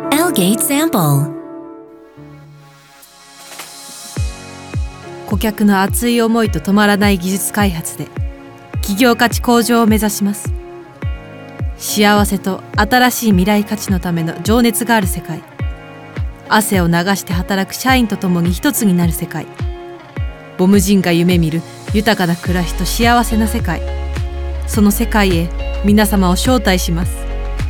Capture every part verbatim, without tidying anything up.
Elgate Sample。 顧客の熱い思いと止まらない技術開発で企業価値向上を目指します。幸せと新しい未来価値のための情熱がある世界。汗を流して働く社員と共に一つになる世界。ボムジンが夢見る豊かな暮らしと幸せな世界。その世界へ皆様を招待します。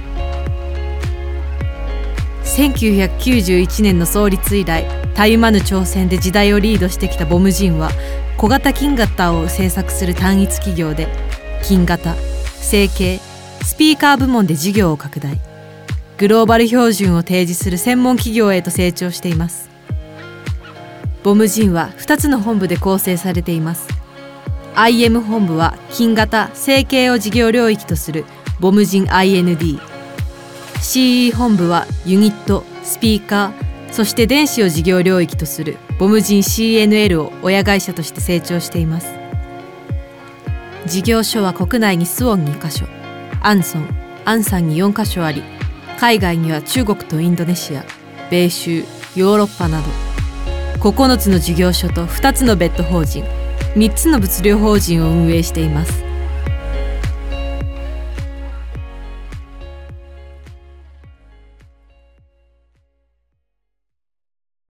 せんきゅうひゃくきゅうじゅういちねんの創立以来、たゆまぬ挑戦で時代をリードしてきたボムジンは、小型金型を製作する単一企業で、金型、成形、スピーカー部門で事業を拡大。グローバル標準を提示する専門企業へと成長しています。ボムジンはふたつの本部で構成されています。アイエム 本部は金型、成形を事業領域とするボムジン アイエヌディー。シーイー 本部はユニット、スピーカー、そして電子を事業領域とするボムジン シーエヌエル を親会社として成長しています。事業所は国内にスウォンにかしょ、アンソン、アンサンによんかしょあり、海外には中国とインドネシア、米州、ヨーロッパなどここのつの事業所とふたつの別途法人、みっつの物流法人を運営しています。